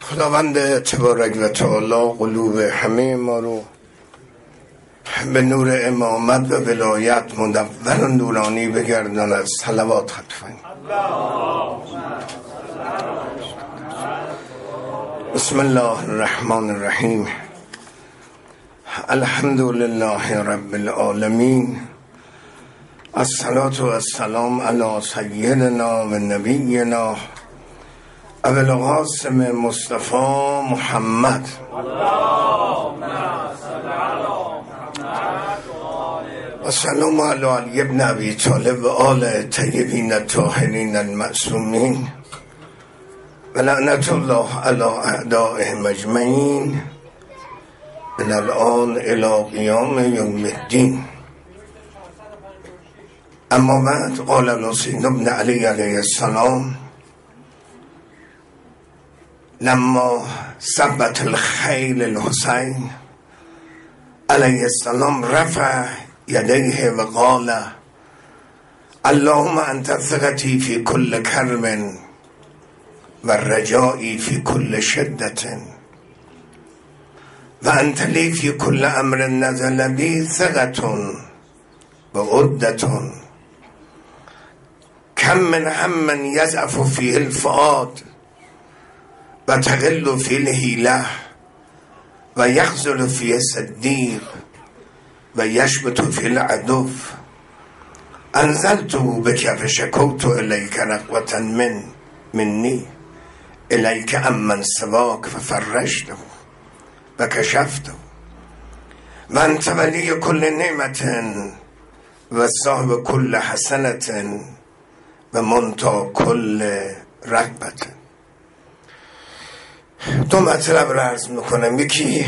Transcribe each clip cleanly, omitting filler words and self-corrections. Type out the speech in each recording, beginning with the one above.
خداوند تبارک و تعالی قلوب همه ما رو به نور امامت و ولایت منور و نورانی بگرداند. صلوات خطفین. بسم الله الرحمن الرحیم. الحمد لله رب العالمین. الصلاة و السلام علی سیدنا و نبینا ابو القاسم مصطفی محمد و سلام علی علی ابن ابی طالب و آل طیبین الطاهرین المعصومین و لعنت الله علی اعدائهم اجمعین من الان الی قیام یوم الدین. اما بعد، قال الحسین ابن علی علیه السلام لما ثبت الخیل الحسین علیه السلام رفع یدیه و قال اللهم انت ثقتی فی کل کرب و رجایی فی کل شدت و انت لی فی کل امر نزل بی ثقة و عدة کم من هم یضعف فیه الفؤاد و تقل فیه الحیلة و یخذل فیه الصدیق و یشبت فیه العدو انزلته بک فشکوت الیک رغبة منی الیک امن سواک ففرجته و کشفته و انت ولی کل نعمت و صاحب کل حسنت و منتهی کل رغبت. دو مطلب را عرض میکنم. یکی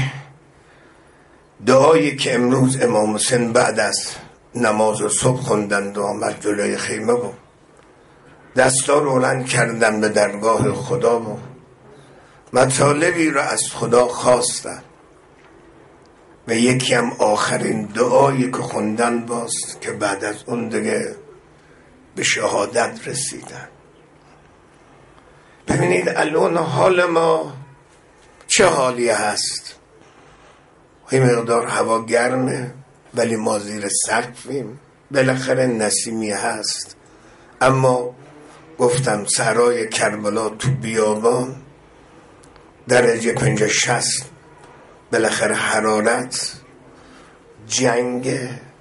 دعایی که امروز امام حسین بعد از نماز صبح خوندند و آمد جلوی خیمه بود، دستا رو بلند کردن به درگاه خدا و مطالبی را از خدا خواستن و یکی هم آخرین دعایی که خوندن باست که بعد از اون دیگه به شهادت رسیدن. ببینید الان حال ما چه حالی هست. این مقدار هوا گرمه ولی ما زیر سقفیم، بالاخره نسیمی هست، اما گفتم صحرای کربلا تو بیابان درجه 50-60 بالاخره حرارت، جنگ،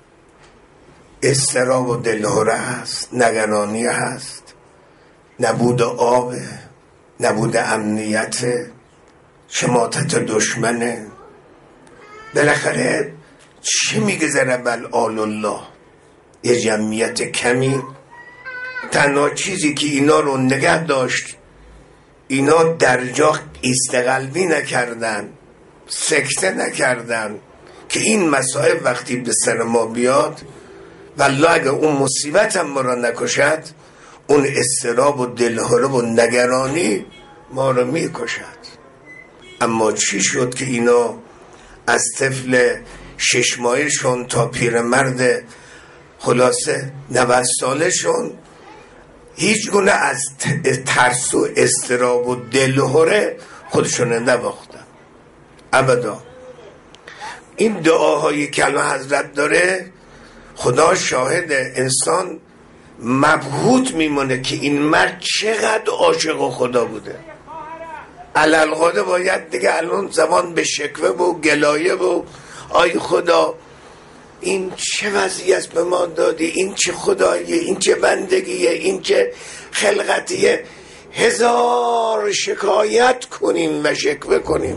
اضطراب و دلهره هست، نگرانی هست، نبود آب، نبود امنیت، شماتت دشمنه. بالاخره چی میگذره بل آل الله؟ یه جمعیت کمی. تنها چیزی که اینا رو نگه داشت، اینا در جا ایستقلبی نکردن، سکته نکردن که این مسائل وقتی به سر ما بیاد والله اگه اون مصیبت هم ما را نکشد، اون اضطراب و دلهره و نگرانی ما را میکشد. اما چی شد که اینا از طفل 6 ماهه‌شون تا پیرمرد خلاصه 90 ساله‌شون هیچ گونه از ترس و اضطراب و دلهره خودشون نباختن ابدا. این دعاهایی که الان حضرت داره، خدا شاهد، انسان مبهوت میمونه که این مرد چقدر عاشق خدا بوده. علالقاده باید دیگه الان زبان به شکوه و گلایه و آی خدا این چه وضعیت به ما دادی، این چه خداییه، این چه بندگیه، این چه خلقتیه، هزار شکایت کنیم و شکوه کنیم.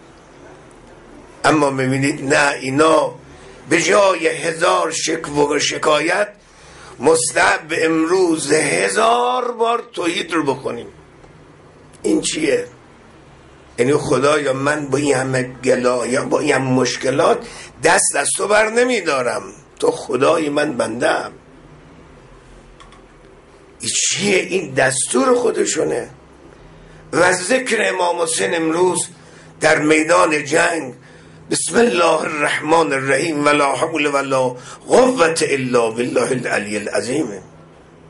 اما ببینید نه، اینا به جای 1000 شکوه و شکایت مستحب امروز 1000 بار توحید رو بکنیم. این چیه؟ یعنی خدایا من با این همه گلا یا با این همه مشکلات دست از تو بر نمی دارم، تو خدای من بندم. این چیه؟ این دستور خودشونه. و ذکر امام حسین امروز در میدان جنگ، بسم الله الرحمن الرحیم ولا حول ولا قوة الا بالله العلی العظیم.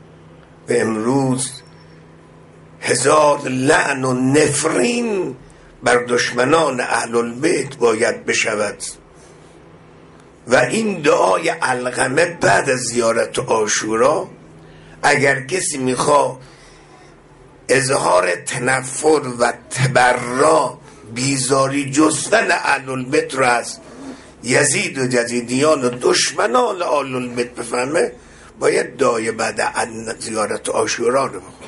و امروز 1000 لعن و نفرین بر دشمنان اهل البیت باید بشود. و این دعای علقمه بعد از زیارت عاشورا، اگر کسی میخوا اظهار تنفر و تبرا بیزاری جستن اهل البیت را از یزید و یزیدیان و دشمنان اهل البیت بفهمه، باید دعای بعد زیارت عاشورا رو بخونه.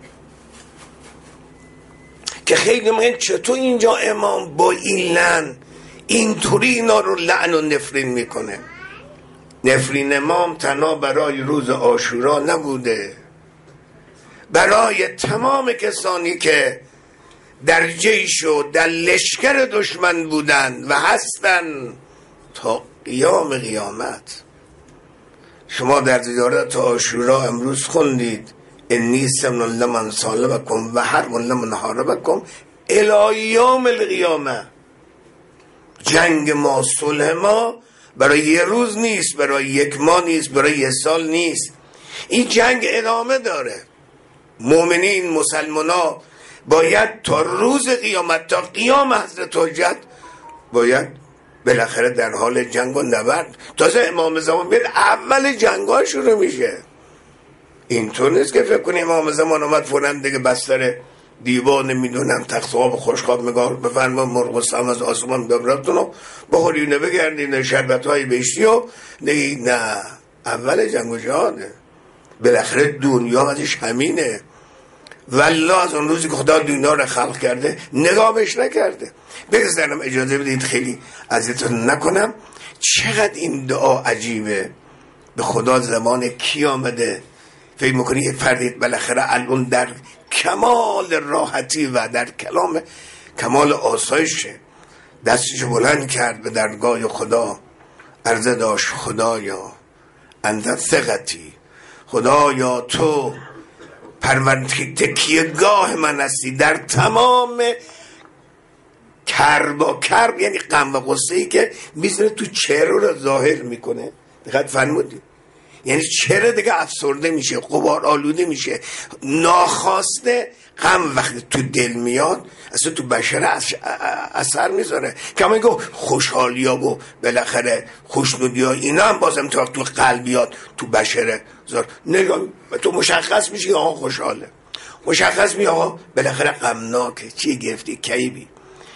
که خیلی میگن چطور اینجا امام با این لعن اینطوری اینا رو لعن و نفرین میکنه؟ نفرین امام تنها برای روز عاشورا نبوده، برای تمام کسانی که در جیش و در لشکر دشمن بودن و هستن تا قیام قیامت. شما در زیارت عاشورا امروز خوندید انی سمن لمن صالبکم و حرب لمن حاربکم الی یوم القیامه. جنگ ما، صلح ما برای یه روز نیست، برای یک ماه نیست، برای یه سال نیست. این جنگ ادامه داره. مؤمنین، مسلمانا باید تا روز قیامت، تا قیام حضرت حجت، باید بالاخره در حال جنگ و نبرد. تازه امام زمان بیاد اول جنگ ها شروع میشه. اینطور نیست که فکر کنیم امام زمان آمد فورن دیگه بستر دیوان نمیدونم تختخواب خوشخواب میگار بفرما مرغ و سم از آسمان ببراتون و بخورینه بگردین شربت های بهشتی و نه، اول جنگ و جهاده. بالاخره دنیا ازش همینه. والله از اون روزی که خدا دنیا رو خلق کرده نگاه بهش نکرده. بگذارم اجازه بدید خیلی اذیتتون نکنم. چقدر این دعا عجیبه. به خدا زمان کی آمده؟ فکر میکنی یه فردی بالاخره الان در کمال راحتی و در کمال آسایش دستشو بلند کرد به درگاه خدا، عرضه داشت خدایا انت ثقتی، خدایا تو تکیهگاه من هستی در تمام کرب یعنی غم و غصه‌ای که میذاره تو چهره رو ظاهر میکنه. دقت فرمودید؟ یعنی چهره دیگه افسرده میشه، غبار آلوده میشه، ناخواسته غم وقتی تو دل میاد اصلا تو بشره اثر میذاره. کما اینکه خوشحالی ها و بالاخره خوشنودی ها اینا هم بازم تو قلبیات تو بشره زار نگاه تو مشخص میشه که آقا خوشحاله، مشخص میشه آقا بالاخره غمناکه، چی گرفتی کیبی.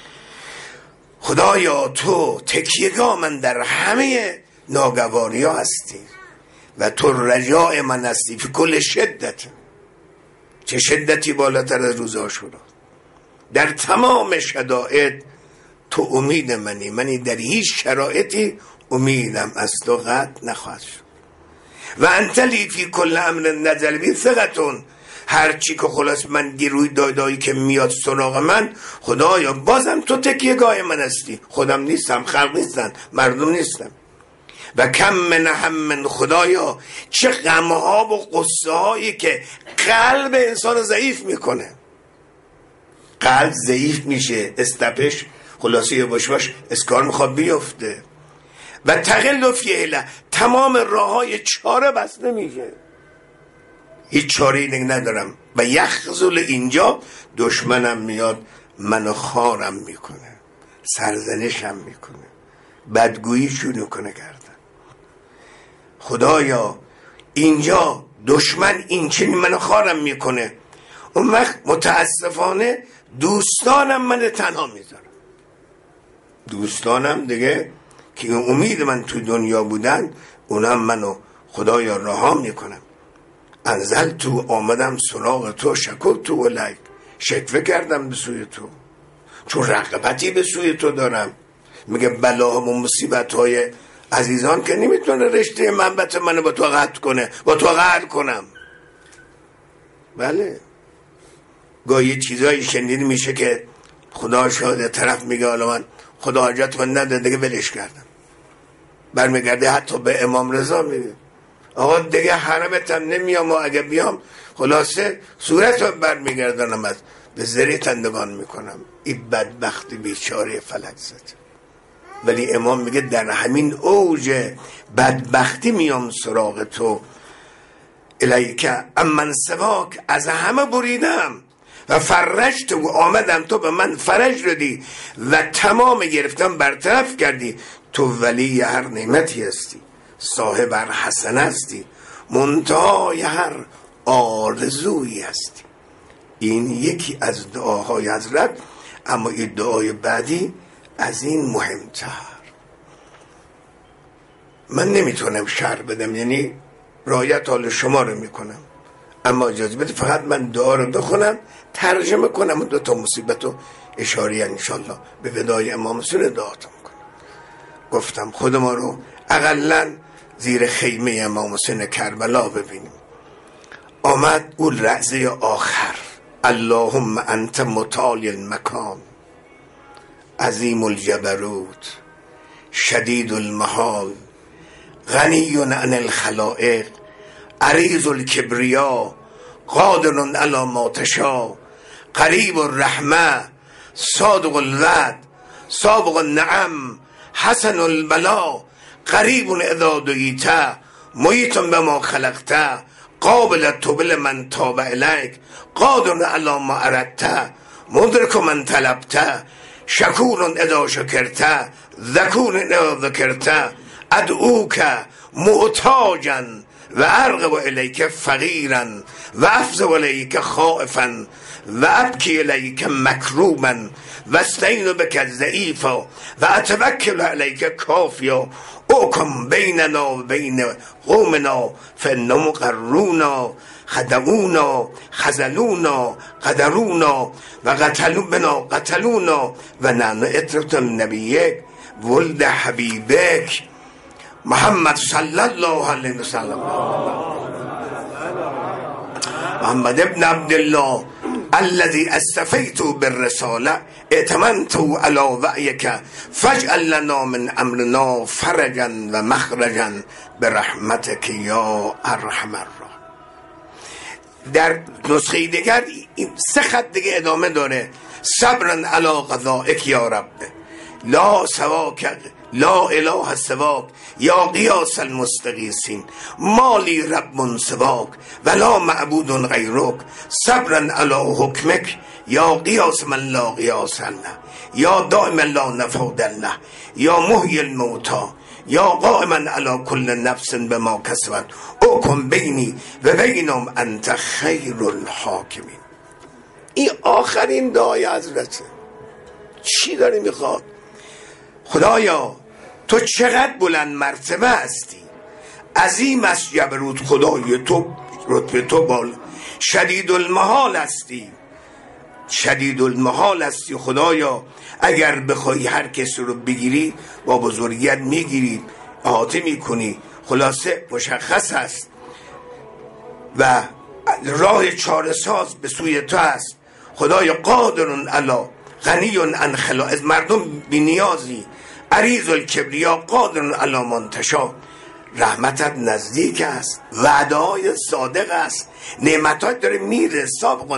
خدایا تو تکیهگاه من در همه ناگواری ها هستی و تو رجاء من هستی فی کل شدت. چه شدتی بالاتر از روز عاشورا؟ در تمام شدائد تو امید منی در هیچ شرایطی امیدم از تو قطع نخواهد شد. و انت لی فی کل امر نزل بی ثقتون، هر چی که خلاص من گیروی دایدایی که میاد سراغ من، خدایا بازم تو تکیهگاه من هستی. خودم نیستم، خلق نیستن، مردم نیستم. و کم من خدایا چه غمها و قصه هایی که قلب انسان ضعیف میکنه. قلب ضعیف میشه، استپش خلاصه باش اسکار میخواد بیفته و تقل فیه تمام راه های چاره بسته میشه، هیچ چاره اینگ ندارم. و یخذل اینجا دشمنم میاد منو خارم میکنه، سرزنشم میکنه، بدگویی شروع کنه کردن. خدایا اینجا دشمن این چنین منو خارم میکنه، اون وقت متاسفانه دوستانم من تنها میذارم. دوستانم دیگه که امید من تو دنیا بودن، اونم منو خدایا رها میکنم. انزل تو آمدم سراغ تو، شکر تو الیک، شکوه کردم به سوی تو، چون رغبتی به سوی تو دارم. میگه بلا و مصیبت های عزیزان که نمیتونه رشته منبت منو با تو قطع کنه، با تو قطع کنم. بله گاهی چیزایی شنیده میشه که خدا شاهد، طرف میگه حالا من خدا حاجت من نداره دیگه ولش کردم، برمیگرده حتی به امام رضا میگه آقا دیگه حرمتم نمیام و اگه بیام خلاصه صورتم برمیگردانم، از به زری تندگان میکنم. این بدبختی بیچاره فلک زد. ولی امام میگه در همین اوج بدبختی میام سراغ تو، الیک امن سواک، از همه بریدم، و فرجت و آمدم تو به من فرج دادی و تمام گرفتم برطرف کردی. تو ولی هر نعمتی هستی، صاحب هر حسنه هستی، منتهای هر آرزویی هستی. این یکی از دعاهای حضرت. اما این دعای بعدی از این مهمتر. من نمیتونم شرح بدم، یعنی رعایت حال شما رو میکنم، اما اجازه بده فقط من دعا رو بخونم، ترجمه کنم و 2 مصیبت رو اشاره انشالله به ودای امام حسین دعاتم کنم. گفتم خود ما رو اقلا زیر خیمه امام حسین کربلا ببینیم. آمد اون لحظه آخر، اللهم انت متعالی المکان، عظیم الجبروت، شدید المحال، غنی عن الخلائق، عریض الکبریا، قادر علی ما تشاء، قریب الرحمه، صادق الوعد، سابق النعم، حسن البلا، قریب اذا دعیت، محیط بما خلقت، قابل التوب لمن تاب الیک، قادر علی ما اردت، مدرک من طلبت، شکور اذا شکرت، ذکور اذا ذکرت، ادعوک محتاجا و ارغب الیک فقیرا و افزع الیک خائفا و ابکی الیک مکروبا و استعین بک ضعیفا و اتوکل الیک کافیا، احکم بیننا و بین قومنا فانهم مقرونا خدعونا خذلونا قدرونا و قتلونا و نحن اطرة نبیک ولد حبیبک محمد صلی الله علیه و سلم، محمد ابن عبدالله الذي اصطفیت بالرساله ائتمنت علی وعیک فاجعل لنا من امرنا فرجا و مخرجا برحمتک یا ارحم الراحمین. در نسخه دیگر این 3 خط دیگه ادامه داره. صبرا علی قضائک یا رب، لا سواک، لا اله سواک، یا قیاس المستغیثین، مالی رب سواک ولا معبود غیرک، صبرا علی حکمک، یا قیاس من لا قیاس له، یا دائما لا نفود له، یا محیی الموتی، یا قائما علی کل نفس بما کسبت، احکم بینی و بینهم انت خیر الحاکمین. این آخرین دعای حضرته. چی داری میخواد؟ خدایا تو چقدر بلند مرتبه هستی، عظیم است جبروت، خدای تو رتبه تو بالا، شدید المحال هستی، شدید المحال هستی خدایا. اگر بخوای هر کسی رو بگیری با بزرگیت میگیری، احاطه میکنی. خلاصه مشخص است و راه چاره ساز به سوی تو است خدایا. قادرون علی، غنی عن خلائق، مردم بی نیازی، عریض الکبریا، قادر علی من تشاء، رحمتت نزدیک است، وعده‌های صادق است، نعمتات داره میره، سابق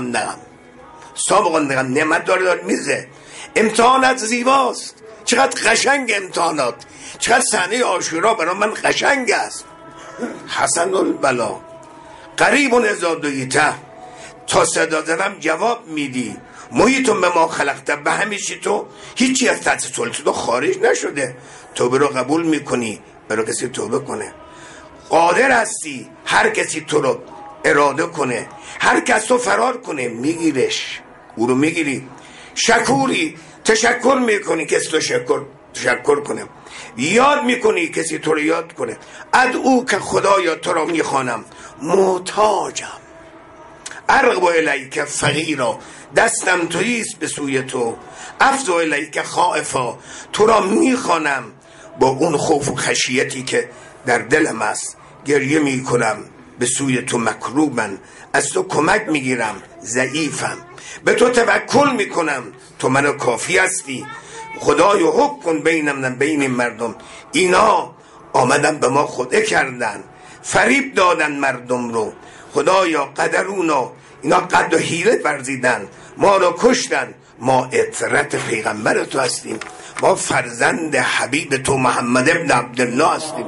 النعم، نعمت داره میره. امتحانات زیباست، چقدر قشنگ امتحانات، چقدر صحنه عاشورا برای من قشنگ است. حسن البلا، قریب اذا دعیت، تا صدا زدم جواب میدی. محیطون به ما خلقته، به همیشه تو هیچی از تحت سلطه تو خارج نشده، توبه رو قبول میکنی، برای کسی توبه کنه. قادر هستی هر کسی تو رو اراده کنه، هر کس تو فرار کنه میگیرش، او رو میگیری. شکوری، تشکر میکنی کسی تو تشکر کنه، یاد میکنی کسی تو رو یاد کنه. ادعو که خدایا تو رو میخوانم، محتاجم، ارغب الیک فقیرا، دستم تویست به سوی تو، افزع الیک خائفا، تو را میخوانم با اون خوف و خشیتی که در دلم است، گریه میکنم به سوی تو، مکروبن، از تو کمک میگیرم، ضعیفم، به تو توکل میکنم، تو منو کافی هستی. خدای حکم کن بینم بین مردم، اینا آمدن به ما خودعه کردن، فریب دادن مردم رو. خدایا قدرونا، اینا قد و حیله ورزیدن، ما رو کشتن. ما اطرت پیغمبر تو هستیم، ما فرزند حبیب تو محمد ابن عبدالله هستیم،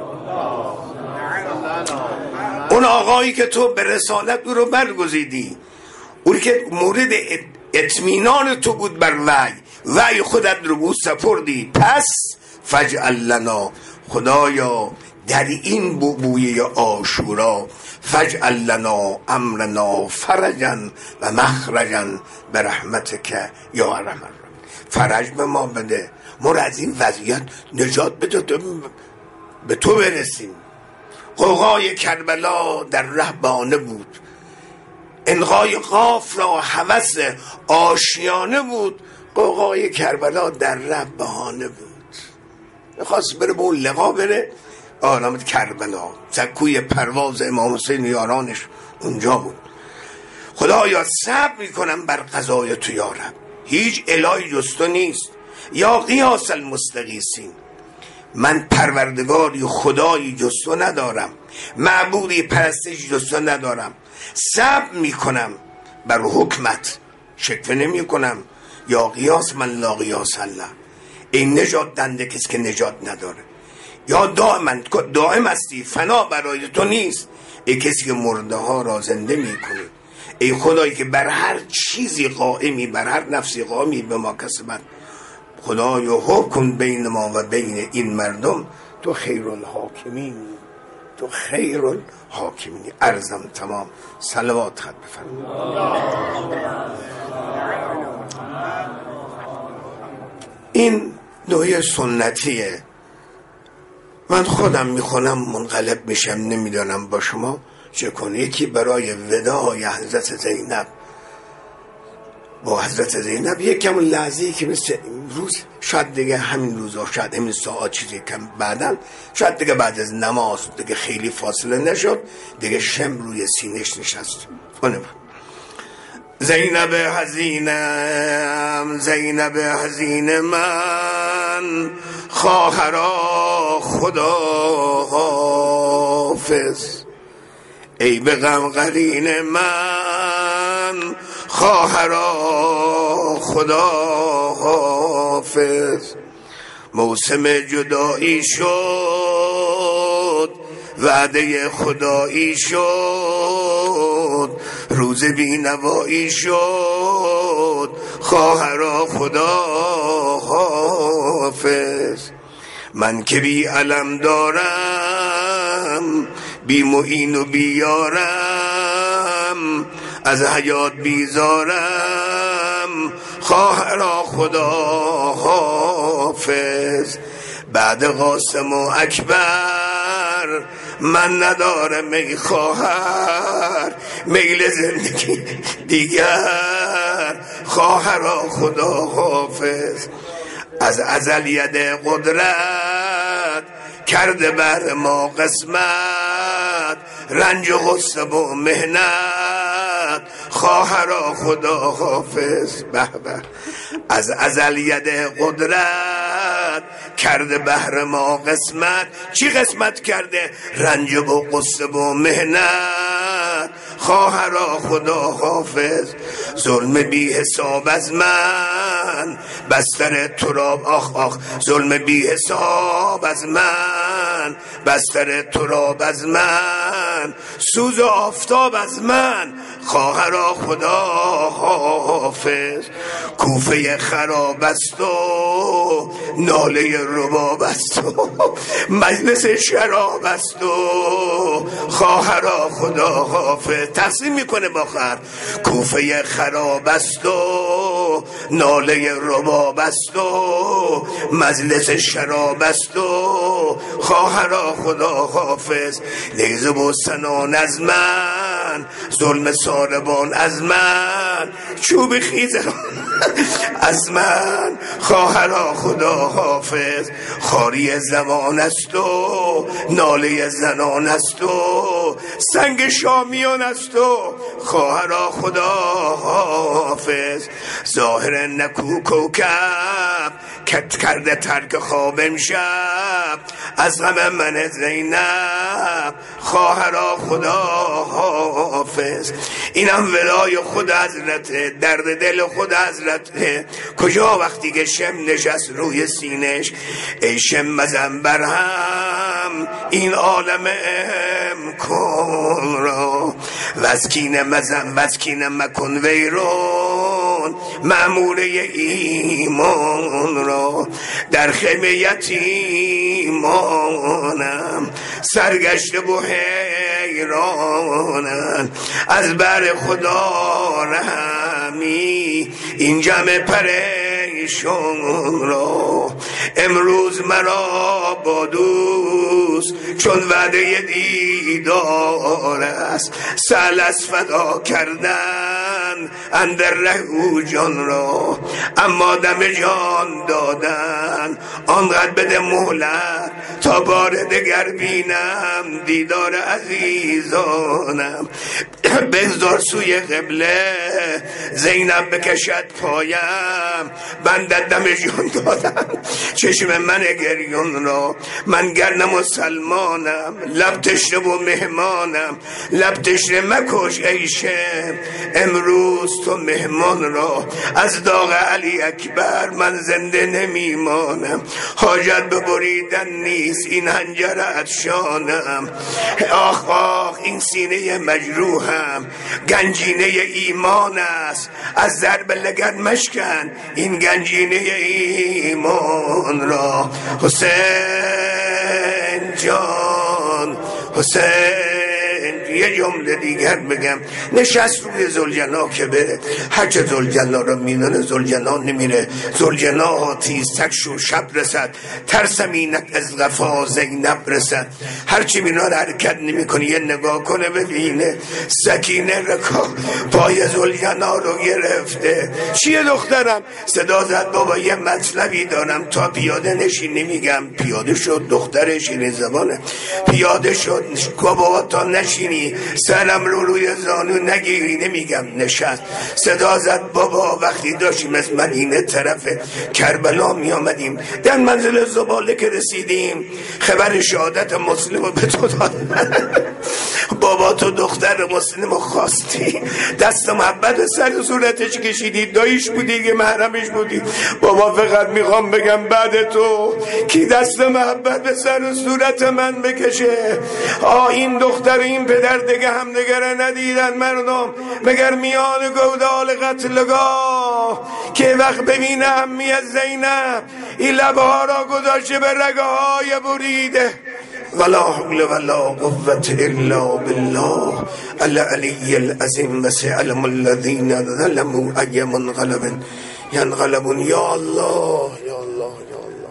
اون آقایی که تو به رسالت او رو برگزیدی، اون که مورد اطمینان تو بود بر وحی خودت رو بود سپردی. پس فجعل لنا، خدایا در این بویه عاشورا، فجعل لنا امرنا فرجا و مخرجا برحمتک یا ارحم الراحمین. فرج به ما بده، ما را از این وضعیت نجات بده، به تو برسیم. غوغای کربلا در ره بانه بود، انقای قاف را هوس آشیانه بود. غوغای کربلا در ره بهانه بود، میخواست بره به اون لقا، بره آرامت کربلا، سکوی پرواز امام حسین یارانش اونجا بود. خدایا صبر میکنم بر قضای تو یا رب، هیچ الهی جز تو نیست، یا قیاس المستغیثین، من پروردگاری خدایی جز تو ندارم، معبودی پرستش جز تو ندارم. صبر میکنم بر حکمت، شکوه نمی کنم. یا قیاس من لا قیاس الله، این نجات دنده کسی که نجات نداره. یا دائم هستی، فنا برای تو نیست، ای کسی که مرده ها را زنده میکنی. ای خدایی که بر هر چیزی قائمی، بر هر نفسی قائمی به ما کسبت. خدایا حکم بین ما و بین این مردم، تو خیر الحاکمین، تو خیر الحاکمین. عرضم تمام، صلوات خط بفرمایید. این دویه سنتیه، من خودم میخونم منقلب میشم، نمیدانم با شما چه کنه. یکی برای وداع حضرت زینب با حضرت زینب، یکم لحظه‌ای که مثل امروز، شاید دیگه همین روزا، شاید همین ساعت، چیزی کم بعدن، شاید دیگه بعد از نماز دیگه خیلی فاصله نشد، دیگه شم روی سینه‌اش نشست. زینب حزینم، زینب حزین من، خواهرا خدا حافظ. ای به غم قرین من، خواهرا خدا حافظ. موسم جدایی شد، وعده خدایی شد، روز بینوایی شد، خواهرا خدا حافظ. من که بی علم دارم، بی معین و بی یارم، از حیات بیزارم، خواهرا خدا حافظ. بعد قاسم و اکبر من ندارم ای خواهر، میل زندگی دیگر، خواهرا خدا حافظ. از ازل ید قدرت کرده بر ما قسمت، رنج و غصه و مهنت، خواهرا خدا حافظ. به به. از ازل ید قدرت کرده بهر ما قسمت. چی قسمت کرده؟ رنج و غصه و مهنت، خواهرا خدا حافظ. ظلم بی حساب از من، بستر تراب، آخ آخ، ظلم بی حساب از من، بستر تراب از من، سوز و آفتاب از من، خواهرا خدا حافظ. کوفه خراب است و ناله رباب است و مجلس شراب است و خواهرا خدا حافظ. تقسیم میکنه با خر. کوفه خراب است و ناله رباب است و مجلس شراب است و خواهرا خدا حافظ. نیزه و سنان از من، ظلم ساربان از من، چوب خیزران از من، خواهرا خدا حافظ. خاری زمان است و ناله زنان است و سنگ شامیان است و خواهرا خدا حافظ. ظاهر نکو کوکب کت کرده ترک خواب امشب، از غم من زینب، خواهرا خدا حافظ. اینم ولای خود حضرت، درد دل خود حضرت. کجا وقتی که شم نشست روی سینش، ای شم مزن برهم این عالم امکان را، وزکین مزن وزکین مکن ویرون، مأموره ایمان را در خیمه یتیمانم سرگشته و حیرانم از بر خدا رحمی این جمع پریشان را امروز مرا با دوست چون وعده دیدار است سهل از فدا کردن اندر ره او جان را اما دم جان دادن آنقدر بده مهلت تا بار دگر بینم دیدار عزیزانم بگذار سوی قبله زینب بکشد پایم بندت دم جان دادم چشم من گریون را من گرنم مسلمانم لب تشنه و مهمانم لب تشنه مکش ایشه امروز تو مهمان را از داغ علی اکبر من زنده نمیمانم حاجت به بریدن نیست این هنجر عطشانم آخ آخ این سینه مجروحم گنجینه ایمان است از ضرب لگد مشکن این گنجینه ایمان را حسین جان حسین یه جمله دیگر بگم نشست روی ذوالجنا که بره هرچه ذوالجنا رو میدونه ذوالجنا نمیره ذوالجنا تیزتک شو شب رسد ترسم اینک از غفا زینب رسد هرچی مینا رو حرکت نمی کنی یه نگاه کنه ببینه سکینه رکا پای ذوالجنا رو گرفته چیه دخترم صدا زد بابا یه مطلبی دارم تا پیاده نشی نمیگم پیاده شد دختر شیرین زبانه پیاده شد بابا تا نشینی سرم رو روی زانو نگیری نمیگم نشست صدا زد بابا وقتی داشتیم از مدینه طرف کربلا می آمدیم در منزل زباله که رسیدیم خبر شهادت مسلم رو به تو دادن بابا تو دختر مسلم رو خواستی دست محبت سر صورتش کشیدی داییش بودی که محرمش بودی بابا فقط میخوام بگم بعد تو کی دست محبت به سر صورت من بکشه این دختر این پدر دیگه هم دیگره ندیدن مردم مگر میان گودال قتلگاه که وقت ببینه اهمیت زینب این لبها را گذاشته به رگه های بریده ولا حول ولا قوة الا بالله العلی العظیم وسيعلم الذين ظلموا أي منقلب ينقلبون یا الله یا الله یا الله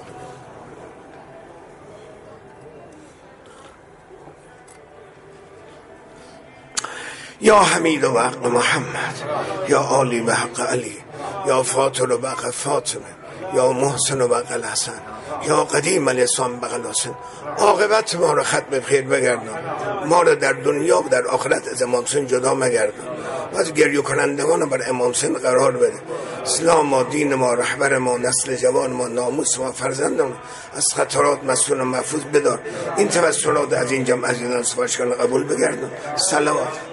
یا حمید و حق محمد یا عالی و حق علی یا فاطر و حق فاطمه یا محسن و حق الحسن یا قدیم الاسلام بغل حسن عاقبت ما رو ختم بخیر بگردن ما رو در دنیا و در آخرت از امام حسین جدا مگردن و از گریه کنندگان بر امام حسین قرار بده اسلام ما دین ما رهبر ما نسل جوان ما ناموس ما فرزندان از خطرات مسئول و محفوظ بدار این توسلات از این جمع عزیزان سپاسگزارم قبول بگردن صلوات